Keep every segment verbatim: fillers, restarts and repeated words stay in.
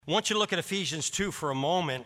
I want you to look at Ephesians two for a moment.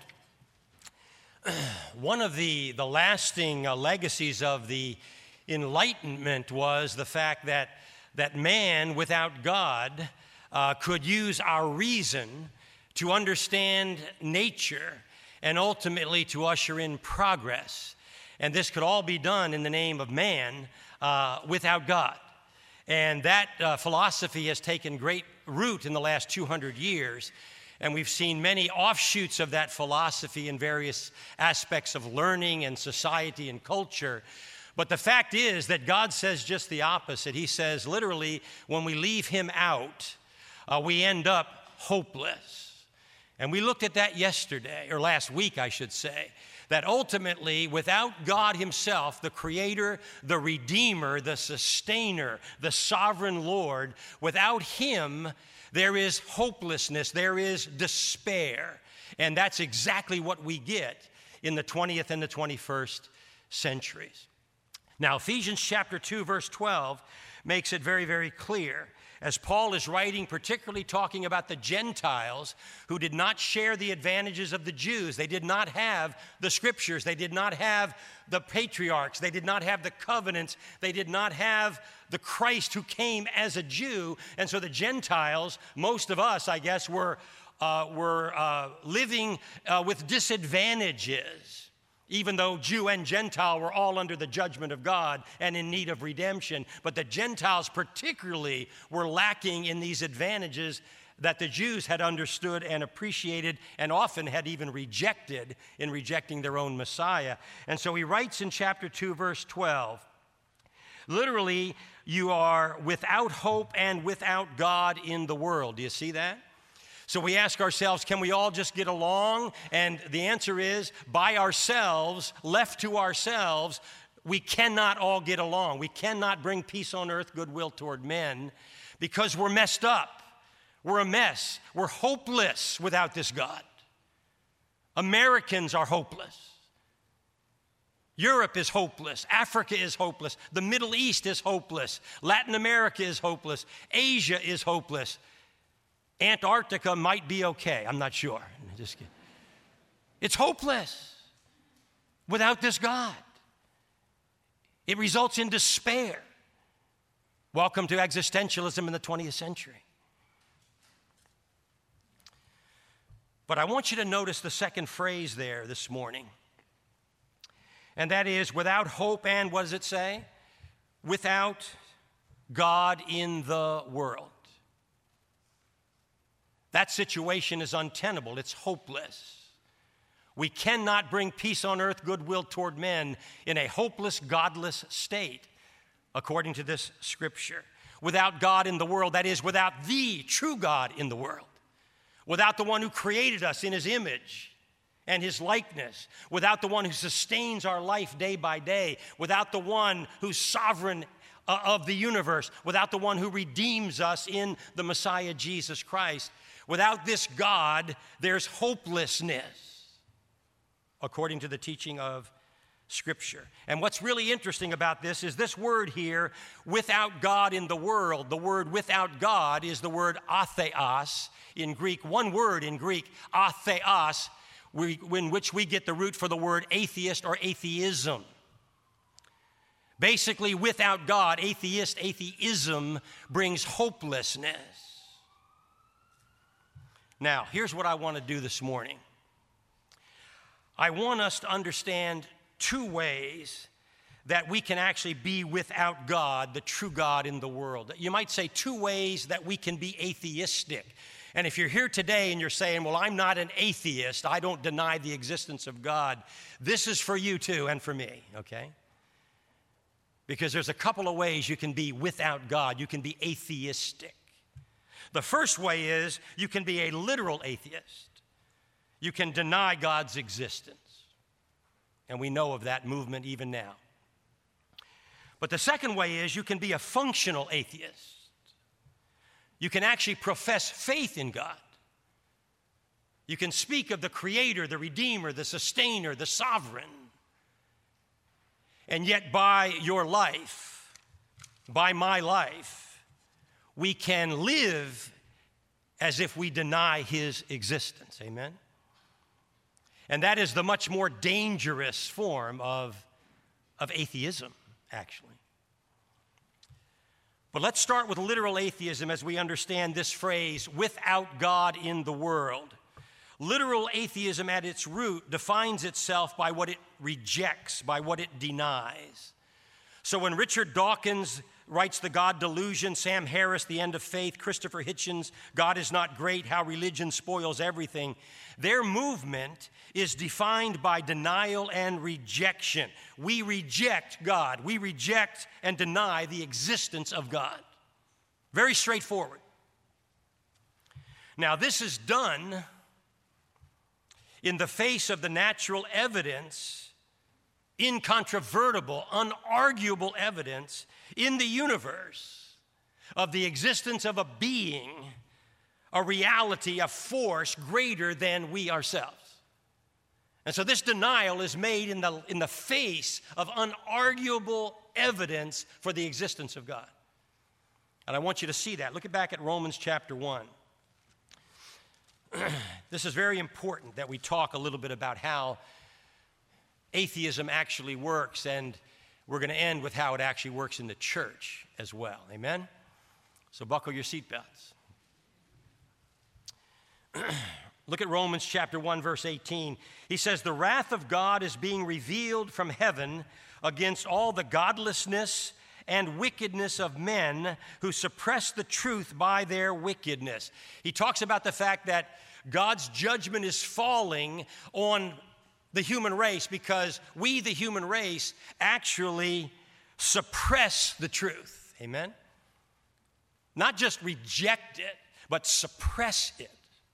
One of the, the lasting uh, legacies of the Enlightenment was the fact that, that man without God uh, could use our reason to understand nature and ultimately to usher in progress. And this could all be done in the name of man uh, without God. And that uh, philosophy has taken great root in the last two hundred years. And we've seen many offshoots of that philosophy in various aspects of learning and society and culture. But the fact is that God says just the opposite. He says, literally, when we leave him out, uh, we end up hopeless. And we looked at that yesterday, or last week, I should say, that ultimately, without God himself, the creator, the redeemer, the sustainer, the sovereign Lord, without him, there is hopelessness, there is despair. And that's exactly what we get in the twentieth and the twenty-first centuries. Now, Ephesians chapter two, verse twelve makes it very, very clear. As Paul is writing, particularly talking about the Gentiles who did not share the advantages of the Jews. They did not have the scriptures. They did not have the patriarchs. They did not have the covenants. They did not have the Christ who came as a Jew. And so the Gentiles, most of us, I guess, were, uh, were uh, living uh, with disadvantages. Even though Jew and Gentile were all under the judgment of God and in need of redemption. But the Gentiles particularly were lacking in these advantages that the Jews had understood and appreciated and often had even rejected in rejecting their own Messiah. And so he writes in chapter two, verse twelve, literally, you are without hope and without God in the world. Do you see that? So we ask ourselves, can we all just get along? And the answer is, by ourselves, left to ourselves, we cannot all get along. We cannot bring peace on earth, goodwill toward men, because we're messed up. We're a mess. We're hopeless without this God. Americans are hopeless. Europe is hopeless. Africa is hopeless. The Middle East is hopeless. Latin America is hopeless. Asia is hopeless. Antarctica might be okay. I'm not sure. Just kidding. It's hopeless without this God. It results in despair. Welcome to existentialism in the twentieth century. But I want you to notice the second phrase there this morning. And that is, without hope and, what does it say? Without God in the world. That situation is untenable. It's hopeless. We cannot bring peace on earth, goodwill toward men in a hopeless, godless state, according to this scripture. Without God in the world, that is, without the true God in the world. Without the one who created us in his image and his likeness. Without the one who sustains our life day by day. Without the one who's sovereign uh, of the universe. Without the one who redeems us in the Messiah, Jesus Christ. Without this God, there's hopelessness, according to the teaching of Scripture. And what's really interesting about this is this word here, without God in the world. The word without God is the word atheos in Greek. One word in Greek, atheos, in which we get the root for the word atheist or atheism. Basically, without God, atheist, atheism brings hopelessness. Now, here's what I want to do this morning. I want us to understand two ways that we can actually be without God, the true God in the world. You might say two ways that we can be atheistic. And if you're here today and you're saying, well, I'm not an atheist, I don't deny the existence of God, this is for you too and for me, okay? Because there's a couple of ways you can be without God. You can be atheistic. The first way is you can be a literal atheist. You can deny God's existence. And we know of that movement even now. But the second way is you can be a functional atheist. You can actually profess faith in God. You can speak of the Creator, the Redeemer, the Sustainer, the Sovereign. And yet by your life, by my life, we can live as if we deny his existence. Amen? And that is the much more dangerous form of, of atheism, actually. But let's start with literal atheism as we understand this phrase, without God in the world. Literal atheism at its root defines itself by what it rejects, by what it denies. So when Richard Dawkins writes The God Delusion, Sam Harris, The End of Faith, Christopher Hitchens, God is Not Great, How Religion Spoils Everything, their movement is defined by denial and rejection. We reject God. We reject and deny the existence of God. Very straightforward. Now, this is done in the face of the natural evidence, incontrovertible, unarguable evidence in the universe of the existence of a being, a reality, a force greater than we ourselves. And so this denial is made in the, in the face of unarguable evidence for the existence of God. And I want you to see that. Look back at Romans chapter one. This is very important that we talk a little bit about how atheism actually works, and we're going to end with how it actually works in the church as well. Amen? So buckle your seatbelts. Look at Romans chapter one, verse eighteen. He says, the wrath of God is being revealed from heaven against all the godlessness and wickedness of men who suppress the truth by their wickedness. He talks about the fact that God's judgment is falling on the human race because we, the human race, actually suppress the truth. Amen? Not just reject it, but suppress it.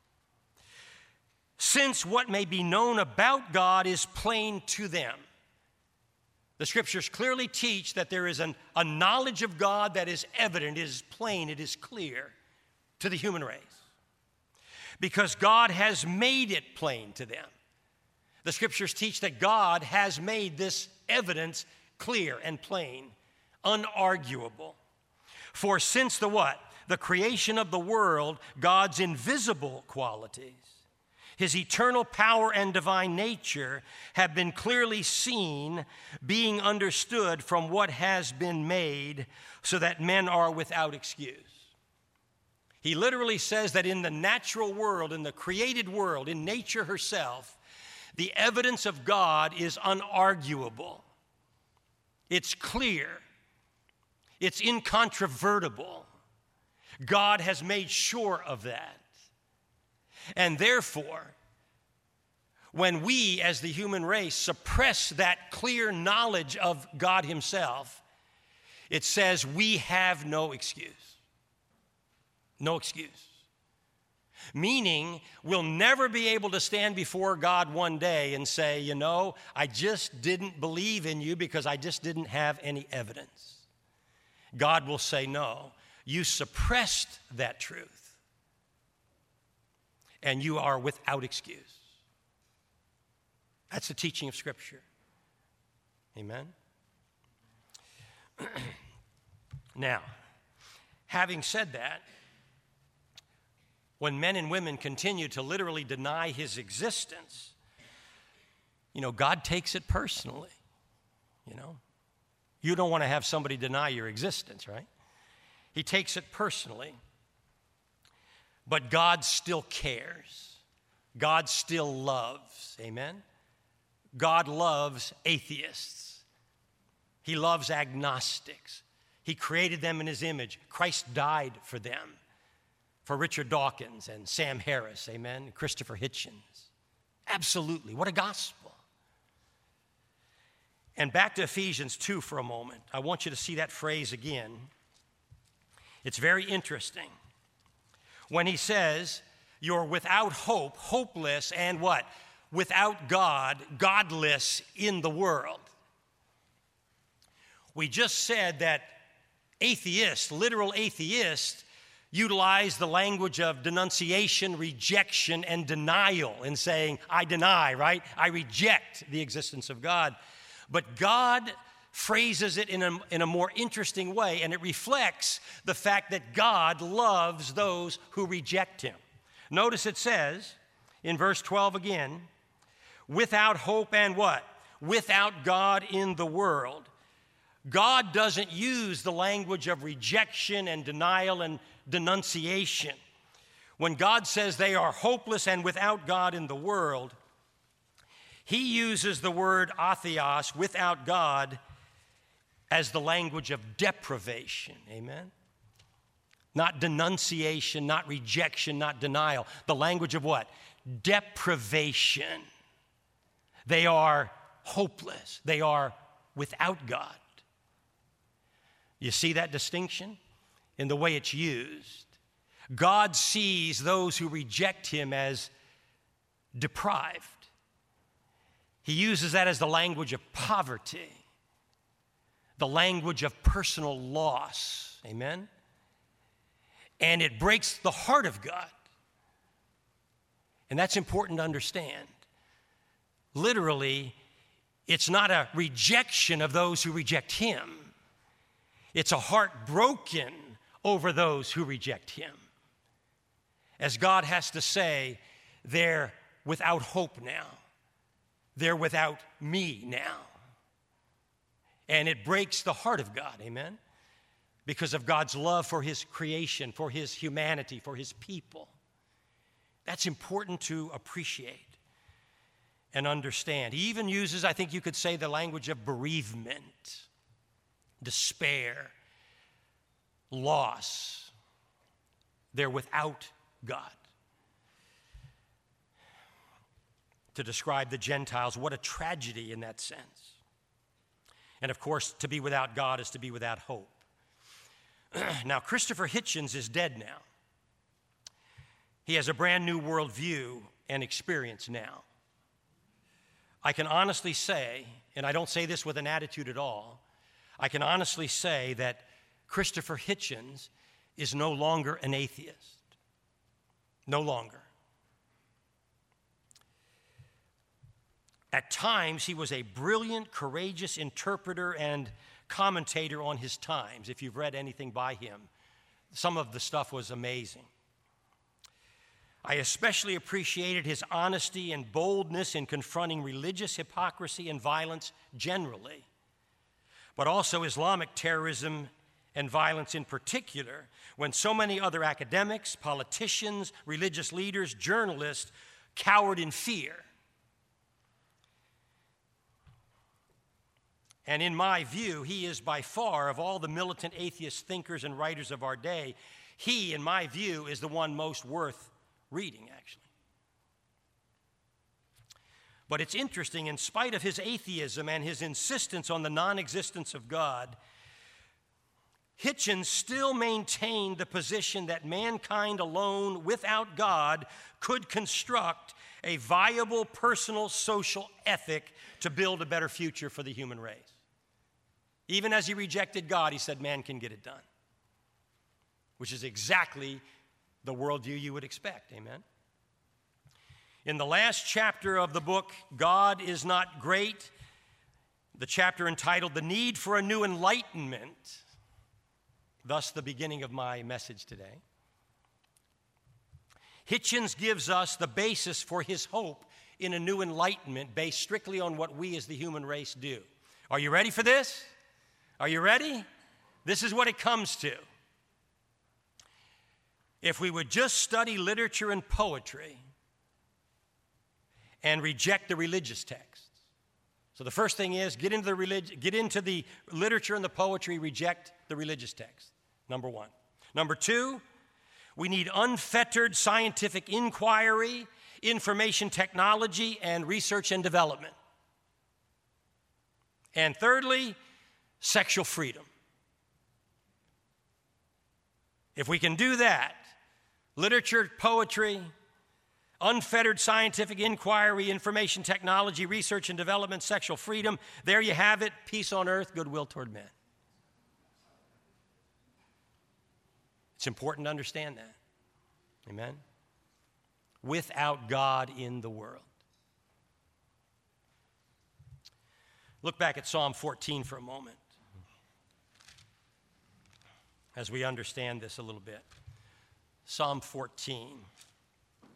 Since what may be known about God is plain to them. The scriptures clearly teach that there is an, a knowledge of God that is evident, it is plain, it is clear to the human race. Because God has made it plain to them. The scriptures teach that God has made this evidence clear and plain, unarguable. For since the what? The creation of the world, God's invisible qualities, his eternal power and divine nature have been clearly seen, being understood from what has been made, so that men are without excuse. He literally says that in the natural world, in the created world, in nature herself, the evidence of God is unarguable. It's clear. It's incontrovertible. God has made sure of that. And therefore, when we as the human race suppress that clear knowledge of God himself, it says we have no excuse. No excuse. Meaning, we'll never be able to stand before God one day and say, you know, I just didn't believe in you because I just didn't have any evidence. God will say, no, you suppressed that truth. And you are without excuse. That's the teaching of Scripture. Amen? Now, having said that, when men and women continue to literally deny his existence, you know, God takes it personally. You know, you don't want to have somebody deny your existence, right? He takes it personally. But God still cares. God still loves. Amen? God loves atheists. He loves agnostics. He created them in his image. Christ died for them. For Richard Dawkins and Sam Harris, amen, Christopher Hitchens. Absolutely. What a gospel. And back to Ephesians two for a moment. I want you to see that phrase again. It's very interesting. When he says, you're without hope, hopeless, and what? Without God, godless in the world. We just said that atheists, literal atheists, utilize the language of denunciation, rejection, and denial in saying, I deny, right? I reject the existence of God. But God phrases it in a, in a more interesting way, and it reflects the fact that God loves those who reject him. Notice it says in verse twelve again, without hope and what? Without God in the world. God doesn't use the language of rejection and denial and denunciation. When God says they are hopeless and without God in the world, he uses the word atheos, without God, as the language of deprivation. Amen? Not denunciation, not rejection, not denial. The language of what? Deprivation. They are hopeless. They are without God. You see that distinction in the way it's used? God sees those who reject him as deprived. He uses that as the language of poverty, the language of personal loss. Amen? And it breaks the heart of God. And that's important to understand. Literally, it's not a rejection of those who reject him. It's a heart broken over those who reject him. As God has to say, they're without hope now. They're without me now. And it breaks the heart of God, amen? Because of God's love for his creation, for his humanity, for his people. That's important to appreciate and understand. He even uses, I think you could say, the language of bereavement, despair, loss. They're without God. To describe the Gentiles, what a tragedy in that sense. And of course, to be without God is to be without hope. Now, Christopher Hitchens is dead now. He has a brand new worldview and experience now. I can honestly say, and I don't say this with an attitude at all, I can honestly say that Christopher Hitchens is no longer an atheist. No longer. At times, he was a brilliant, courageous interpreter and commentator on his times. If you've read anything by him, some of the stuff was amazing. I especially appreciated his honesty and boldness in confronting religious hypocrisy and violence generally, but also Islamic terrorism and violence in particular, when so many other academics, politicians, religious leaders, journalists cowered in fear. And in my view, he is by far, of all the militant atheist thinkers and writers of our day, he, in my view, is the one most worth reading, actually. But it's interesting, in spite of his atheism and his insistence on the non-existence of God, Hitchens still maintained the position that mankind alone, without God, could construct a viable personal social ethic to build a better future for the human race. Even as he rejected God, he said man can get it done, which is exactly the worldview you would expect, amen? In the last chapter of the book, God is Not Great, the chapter entitled The Need for a New Enlightenment, thus the beginning of my message today, Hitchens gives us the basis for his hope in a new enlightenment based strictly on what we as the human race do. Are you ready for this? Are you ready? This is what it comes to. If we would just study literature and poetry and reject the religious texts. So the first thing is get into the relig- get into the literature and the poetry, reject the religious text. Number one. Number two, we need unfettered scientific inquiry, information technology, and research and development. And thirdly, sexual freedom. If we can do that, literature, poetry, unfettered scientific inquiry, information technology, research and development, sexual freedom, there you have it, peace on earth, goodwill toward men. It's important to understand that. Amen? Without God in the world. Look back at Psalm fourteen for a moment as we understand this a little bit. Psalm fourteen.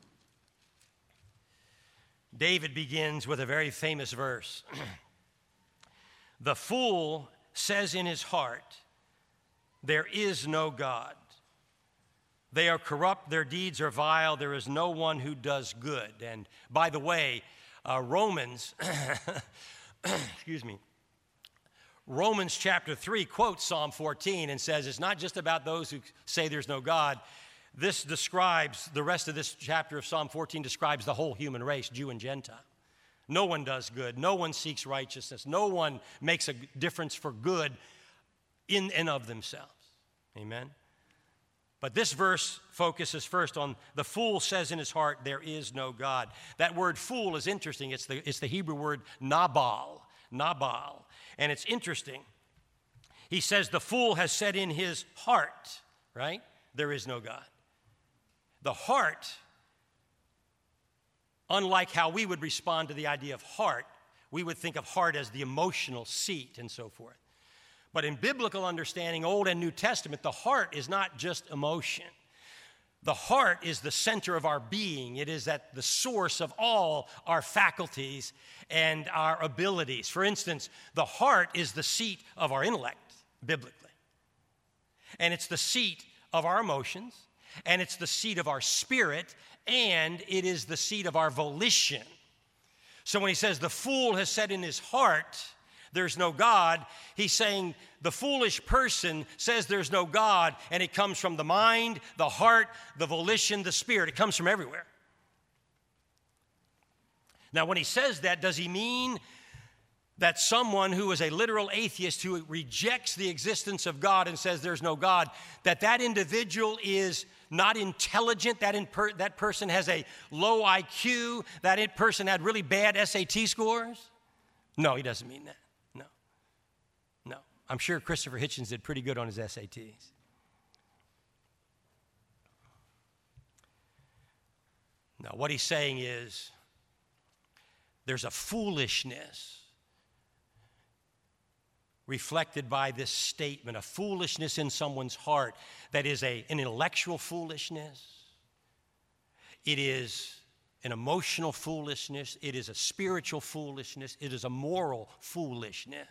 David begins with a very famous verse. The fool says in his heart, there is no God. They are corrupt, their deeds are vile, there is no one who does good. And by the way, uh, Romans, excuse me, Romans chapter three quotes Psalm fourteen and says it's not just about those who say there's no God. This describes, the rest of this chapter of Psalm fourteen describes the whole human race, Jew and Gentile. No one does good. No one seeks righteousness. No one makes a difference for good in and of themselves. Amen? But this verse focuses first on the fool says in his heart, there is no God. That word fool is interesting. It's the, it's the Hebrew word nabal. Nabal. And it's interesting. He says the fool has said in his heart, right? There is no God. The heart, unlike how we would respond to the idea of heart, we would think of heart as the emotional seat and so forth. But in biblical understanding, Old and New Testament, the heart is not just emotion. The heart is the center of our being. It is at the source of all our faculties and our abilities. For instance, the heart is the seat of our intellect, biblically. And it's the seat of our emotions, and it's the seat of our spirit, and it is the seat of our volition. So when he says the fool has said in his heart, there's no God, he's saying the foolish person says there's no God, and it comes from the mind, the heart, the volition, the spirit. It comes from everywhere. Now, when he says that, does he mean that someone who is a literal atheist who rejects the existence of God and says there's no God, that that individual is not intelligent, that, in per- that person has a low I Q, that it person had really bad S A T scores? No, he doesn't mean that. No. No. I'm sure Christopher Hitchens did pretty good on his S A Ts. No, what he's saying is there's a foolishness reflected by this statement, a foolishness in someone's heart that is a, an intellectual foolishness. It is an emotional foolishness. It is a spiritual foolishness. It is a moral foolishness.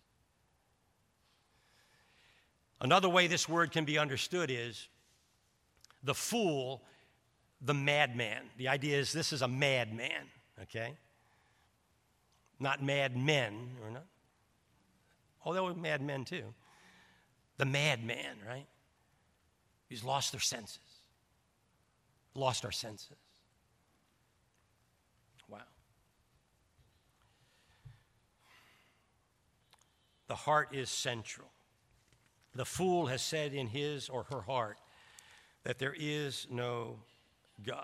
Another way this word can be understood is the fool, the madman. The idea is this is a madman, okay? Not madmen, or not. Oh, they were madmen too. The madman, right? He's lost their senses. Lost our senses. Wow. The heart is central. The fool has said in his or her heart that there is no God.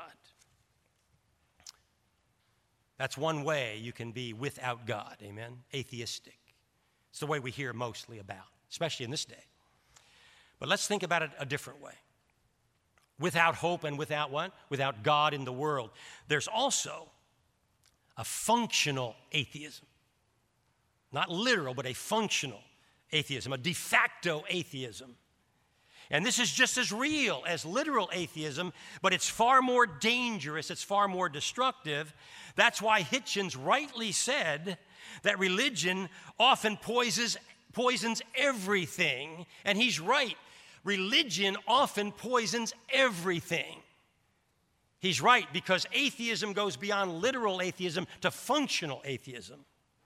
That's one way you can be without God, amen? Atheistic. It's the way we hear mostly about, especially in this day. But let's think about it a different way. Without hope and without what? Without God in the world. There's also a functional atheism. Not literal, but a functional atheism, a de facto atheism. And this is just as real as literal atheism, but it's far more dangerous, it's far more destructive. That's why Hitchens rightly said that religion often poisons, poisons everything. And he's right. Religion often poisons everything. He's right, because atheism goes beyond literal atheism to functional atheism.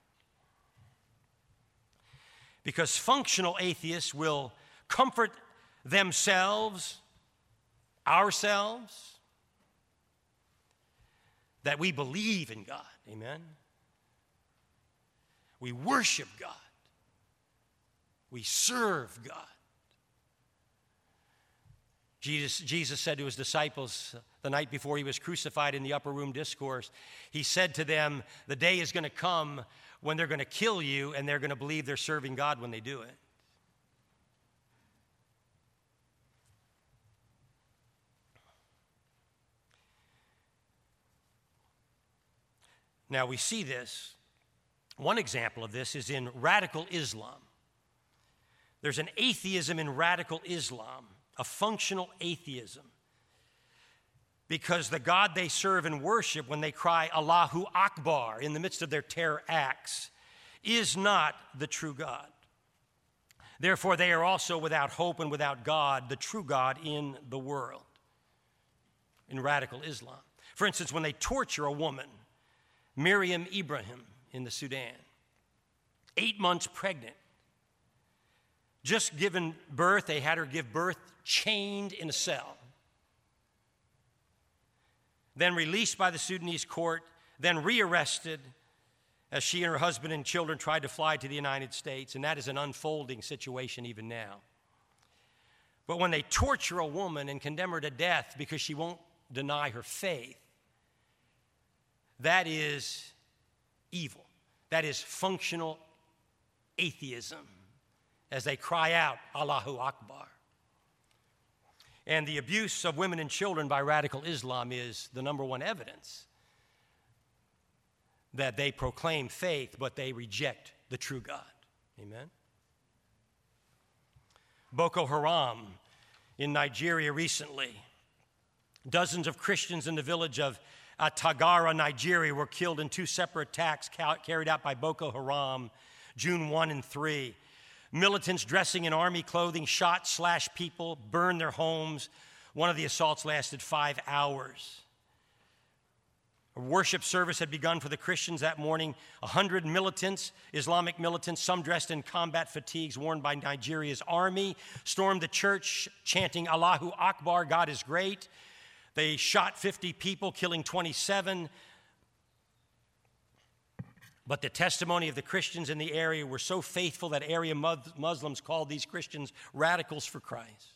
Because functional atheists will comfort themselves, ourselves, that we believe in God. Amen? We worship God. We serve God. Jesus, Jesus said to his disciples the night before he was crucified in the upper room discourse, he said to them, the day is going to come when they're going to kill you and they're going to believe they're serving God when they do it. Now we see this. One example of this is in radical Islam. There's an atheism in radical Islam, a functional atheism. because the God they serve and worship when they cry Allahu Akbar in the midst of their terror acts is not the true God. Therefore, they are also without hope and without God, the true God in the world, in radical Islam. For instance, when they torture a woman, Miriam Ibrahim in the Sudan, eight months pregnant, just given birth, they had her give birth chained in a cell. Then released by the Sudanese court, then rearrested as she and her husband and children tried to fly to the United States, and that is an unfolding situation even now. But when they torture a woman and condemn her to death because she won't deny her faith, that is evil. That is functional atheism, as they cry out, Allahu Akbar. And the abuse of women and children by radical Islam is the number one evidence that they proclaim faith, but they reject the true God. Amen? Boko Haram in Nigeria recently. Dozens of Christians in the village of Atagara, Nigeria, were killed in two separate attacks carried out by Boko Haram, June first and third. Militants dressing in army clothing shot, slashed people, burned their homes. One of the assaults lasted five hours. A worship service had begun for the Christians that morning. A hundred militants, Islamic militants, some dressed in combat fatigues worn by Nigeria's army, stormed the church chanting Allahu Akbar, God is great. They shot fifty people, killing twenty-seven. But the testimony of the Christians in the area were so faithful that area Muslims called these Christians radicals for Christ.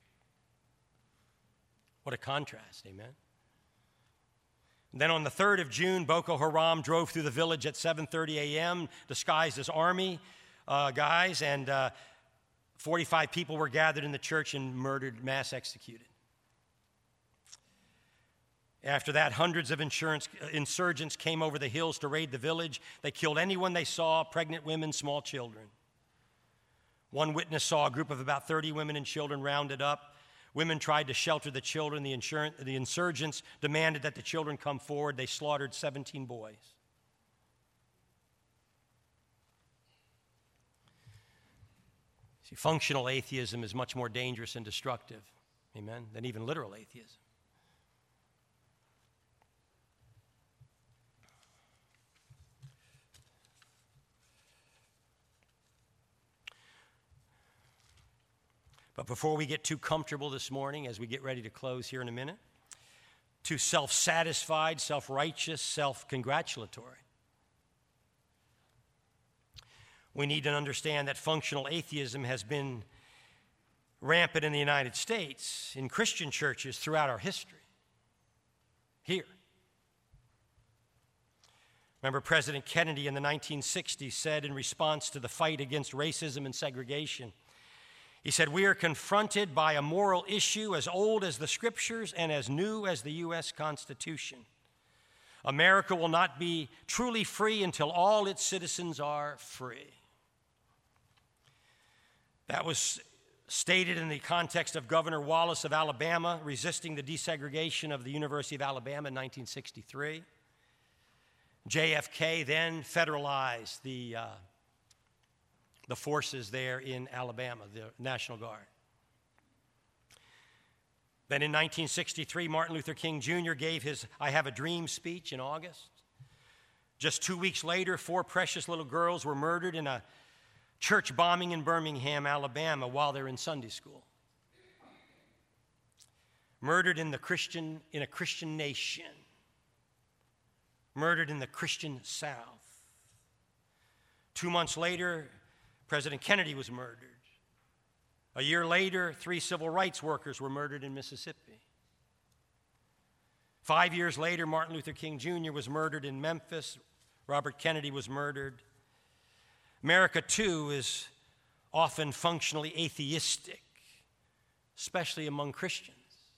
What a contrast, amen? And then on the third of June, Boko Haram drove through the village at seven thirty a.m., disguised as army uh, guys, and uh, forty-five people were gathered in the church and murdered, mass executed. After that, hundreds of insurance, insurgents came over the hills to raid the village. They killed anyone they saw, pregnant women, small children. One witness saw a group of about thirty women and children rounded up. Women tried to shelter the children. The, insur- the insurgents demanded that the children come forward. They slaughtered seventeen boys. See, functional atheism is much more dangerous and destructive, amen, than even literal atheism. But before we get too comfortable this morning, as we get ready to close here in a minute, too self-satisfied, self-righteous, self-congratulatory, we need to understand that functional atheism has been rampant in the United States, in Christian churches throughout our history. Here. Remember, President Kennedy in the nineteen sixties said in response to the fight against racism and segregation, he said, "We are confronted by a moral issue as old as the Scriptures and as new as the U S Constitution. America will not be truly free until all its citizens are free." That was stated in the context of Governor Wallace of Alabama resisting the desegregation of the University of Alabama in nineteen sixty-three. J F K then federalized the uh, the forces there in Alabama, the National Guard. Then in nineteen sixty-three, Martin Luther King Junior gave his I Have a Dream speech in August. Just two weeks later, four precious little girls were murdered in a church bombing in Birmingham, Alabama, while they're in Sunday school. Murdered in the Christian, in a Christian nation. Murdered in the Christian South. Two months later, President Kennedy was murdered. A year later, three civil rights workers were murdered in Mississippi. Five years later, Martin Luther King Junior was murdered in Memphis. Robert Kennedy was murdered. America, too, is often functionally atheistic, especially among Christians.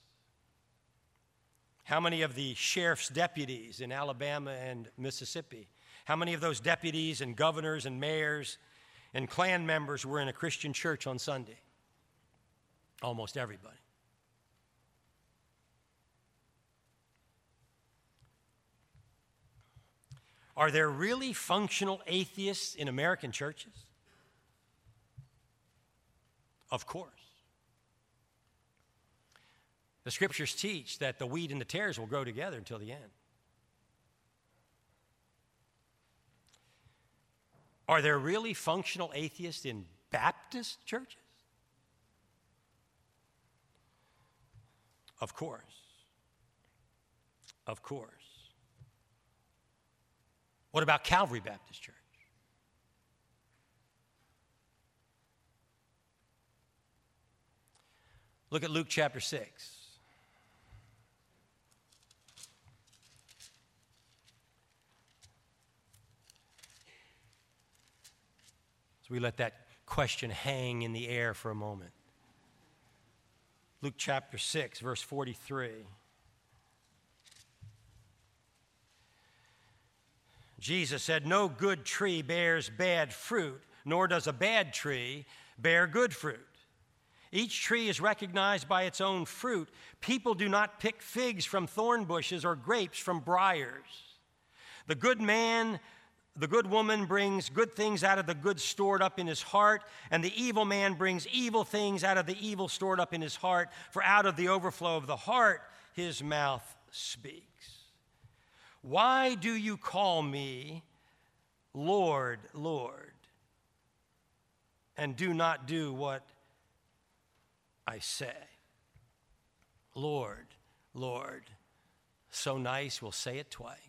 How many of the sheriff's deputies in Alabama and Mississippi, how many of those deputies and governors and mayors and Klan members were in a Christian church on Sunday? Almost everybody. Are there really functional atheists in American churches? Of course. The scriptures teach that the wheat and the tares will grow together until the end. Are there really functional atheists in Baptist churches? Of course. Of course. What about Calvary Baptist Church? Look at Luke chapter six. So we let that question hang in the air for a moment. Luke chapter six, verse forty-three. Jesus said, "No good tree bears bad fruit, nor does a bad tree bear good fruit. Each tree is recognized by its own fruit. People do not pick figs from thorn bushes or grapes from briars. The good man, the good woman brings good things out of the good stored up in his heart, and the evil man brings evil things out of the evil stored up in his heart, for out of the overflow of the heart his mouth speaks. Why do you call me Lord, Lord, and do not do what I say? Lord, Lord. So nice, we'll say it twice.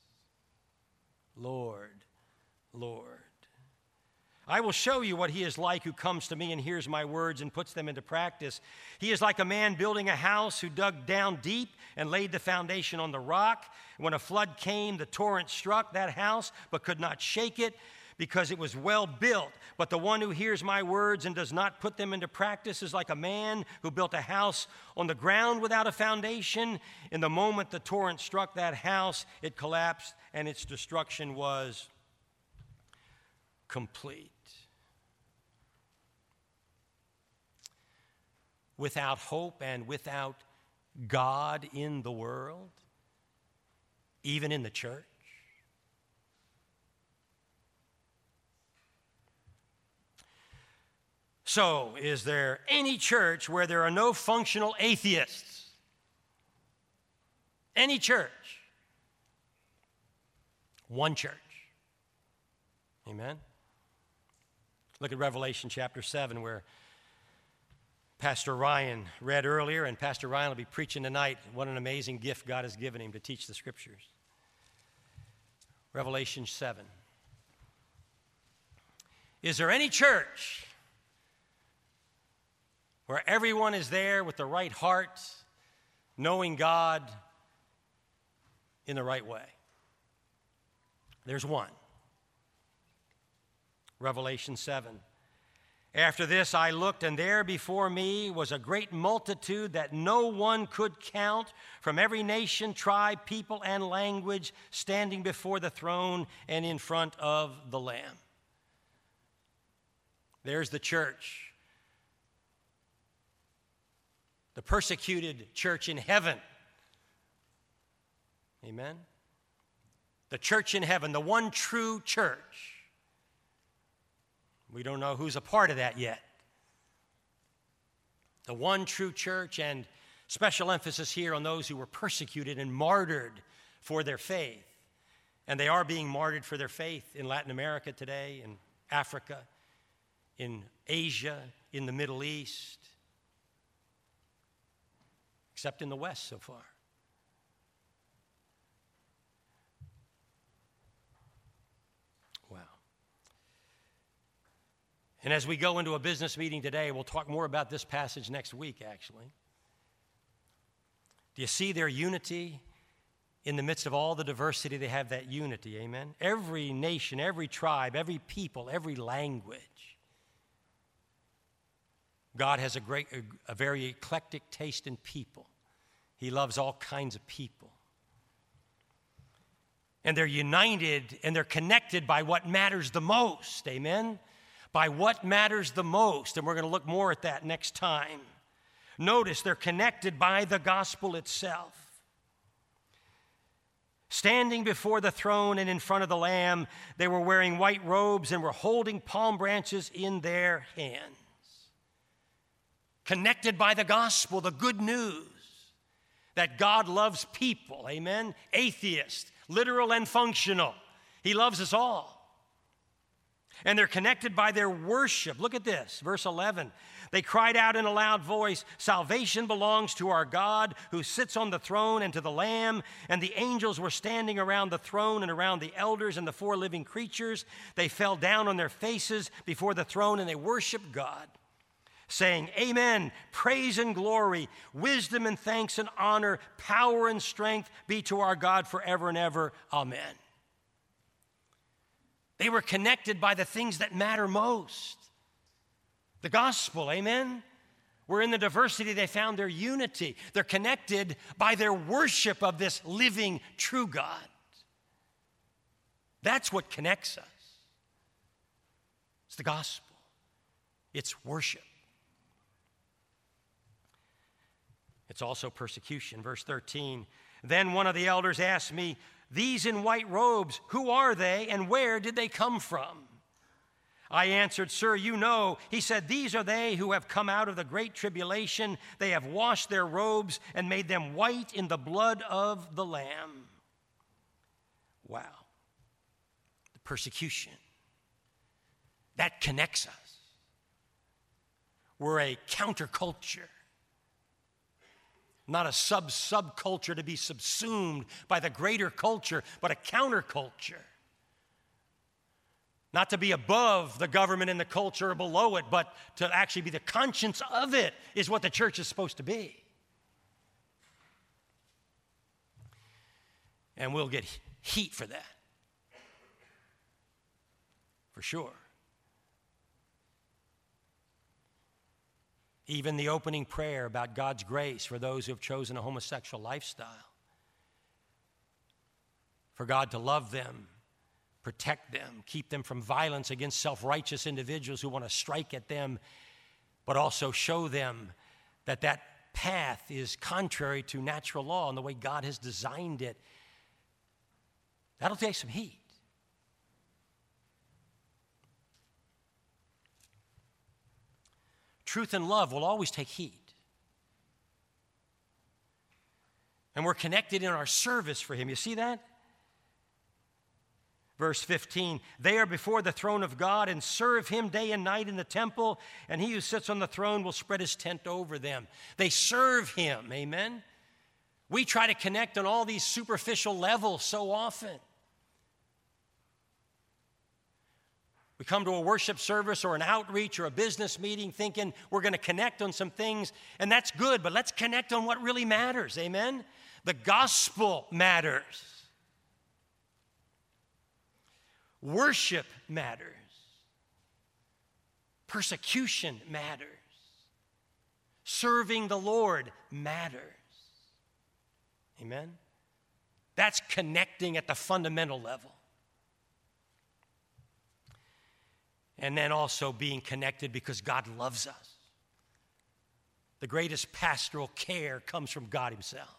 Lord, Lord. I will show you what he is like who comes to me and hears my words and puts them into practice. He is like a man building a house who dug down deep and laid the foundation on the rock. When a flood came, the torrent struck that house but could not shake it because it was well built. But the one who hears my words and does not put them into practice is like a man who built a house on the ground without a foundation. In the moment the torrent struck that house, it collapsed and its destruction was complete." Without hope and without God in the world, even in the church, so, is there any church where there are no functional atheists? Any church? One church. Amen? Look at Revelation chapter seven, where Pastor Ryan read earlier, and Pastor Ryan will be preaching tonight. What an amazing gift God has given him to teach the Scriptures. Revelation seven. Is there any church where everyone is there with the right heart, knowing God in the right way? There's one. Revelation seven. After this I looked, and there before me was a great multitude that no one could count, from every nation, tribe, people, and language, standing before the throne and in front of the Lamb. There's the church. The persecuted church in heaven. Amen? The church in heaven, the one true church. We don't know who's a part of that yet. The one true church, and special emphasis here on those who were persecuted and martyred for their faith. And they are being martyred for their faith in Latin America today, in Africa, in Asia, in the Middle East, except in the West so far. And as we go into a business meeting today, we'll talk more about this passage next week, actually. Do you see their unity? In the midst of all the diversity, they have that unity, amen? Every nation, every tribe, every people, every language. God has a great, a, a very eclectic taste in people. He loves all kinds of people. And they're united and they're connected by what matters the most, amen? By what matters the most, and we're going to look more at that next time. Notice they're connected by the gospel itself. Standing before the throne and in front of the Lamb, they were wearing white robes and were holding palm branches in their hands. Connected by the gospel, the good news that God loves people, amen? Atheist, literal and functional. He loves us all. And they're connected by their worship. Look at this, verse eleven. They cried out in a loud voice, "Salvation belongs to our God who sits on the throne and to the Lamb." And the angels were standing around the throne and around the elders and the four living creatures. They fell down on their faces before the throne and they worshiped God, saying, "Amen, praise and glory, wisdom and thanks and honor, power and strength be to our God forever and ever. Amen." They were connected by the things that matter most. The gospel, amen? Where in the diversity they found their unity. They're connected by their worship of this living, true God. That's what connects us. It's the gospel. It's worship. It's also persecution. Verse thirteen, then one of the elders asked me, "These in white robes, who are they and where did they come from?" I answered, "Sir, you know." He said, "These are they who have come out of the great tribulation. They have washed their robes and made them white in the blood of the Lamb." Wow. The persecution. That connects us. We're a counterculture. Not a sub-subculture to be subsumed by the greater culture, but a counterculture. Not to be above the government and the culture or below it, but to actually be the conscience of it is what the church is supposed to be. And we'll get heat for that. For sure. Even the opening prayer about God's grace for those who have chosen a homosexual lifestyle. For God to love them, protect them, keep them from violence against self-righteous individuals who want to strike at them, but also show them that that path is contrary to natural law and the way God has designed it. That'll take some heat. Truth and love will always take heat. And we're connected in our service for Him. You see that? Verse fifteen, they are before the throne of God and serve Him day and night in the temple, and He who sits on the throne will spread His tent over them. They serve Him, amen? We try to connect on all these superficial levels so often. We come to a worship service or an outreach or a business meeting thinking we're going to connect on some things, and that's good, but let's connect on what really matters, amen? The gospel matters. Worship matters. Persecution matters. Serving the Lord matters. Amen? That's connecting at the fundamental level. And then also being connected because God loves us. The greatest pastoral care comes from God Himself.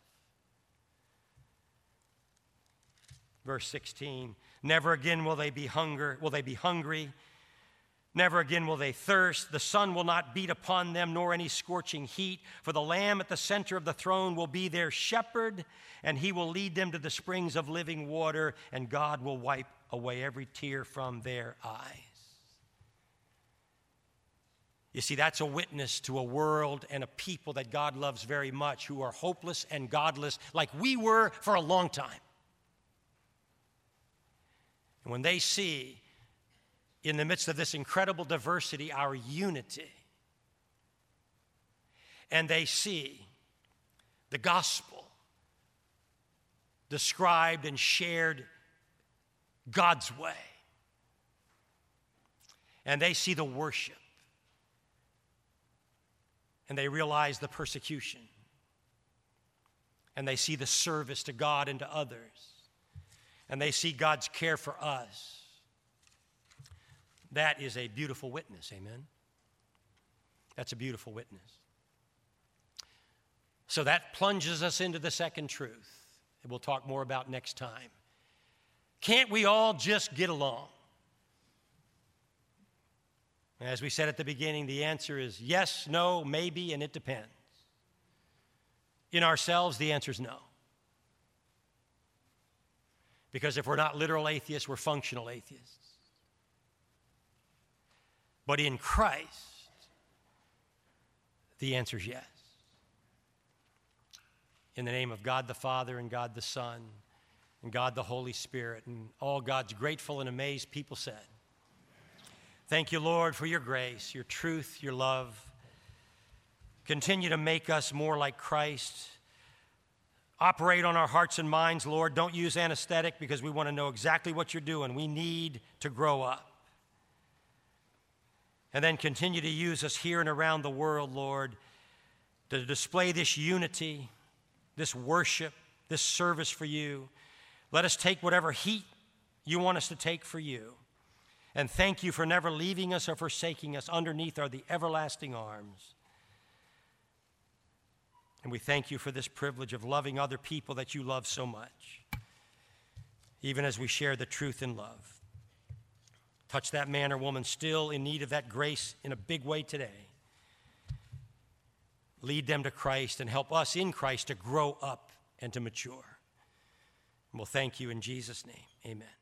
Verse sixteen, never again will they be hunger, will they be hungry. Never again will they thirst. The sun will not beat upon them, nor any scorching heat. For the Lamb at the center of the throne will be their shepherd, and He will lead them to the springs of living water, and God will wipe away every tear from their eyes. You see, that's a witness to a world and a people that God loves very much, who are hopeless and godless, like we were for a long time. And when they see, in the midst of this incredible diversity, our unity, and they see the gospel described and shared God's way, and they see the worship, and they realize the persecution, and they see the service to God and to others, and they see God's care for us, that is a beautiful witness, amen? That's a beautiful witness. So that plunges us into the second truth. that we'll talk more about next time. Can't we all just get along? As we said at the beginning, the answer is yes, no, maybe, and it depends. In ourselves, the answer is no. Because if we're not literal atheists, we're functional atheists. But in Christ, the answer is yes. In the name of God the Father and God the Son and God the Holy Spirit and all God's grateful and amazed people said, thank you, Lord, for your grace, your truth, your love. Continue to make us more like Christ. Operate on our hearts and minds, Lord. Don't use anesthetic because we want to know exactly what you're doing. We need to grow up. And then continue to use us here and around the world, Lord, to display this unity, this worship, this service for you. Let us take whatever heat you want us to take for you. And thank you for never leaving us or forsaking us. Underneath are the everlasting arms. And we thank you for this privilege of loving other people that you love so much, even as we share the truth in love. Touch that man or woman still in need of that grace in a big way today. Lead them to Christ and help us in Christ to grow up and to mature. And we'll thank you in Jesus' name. Amen.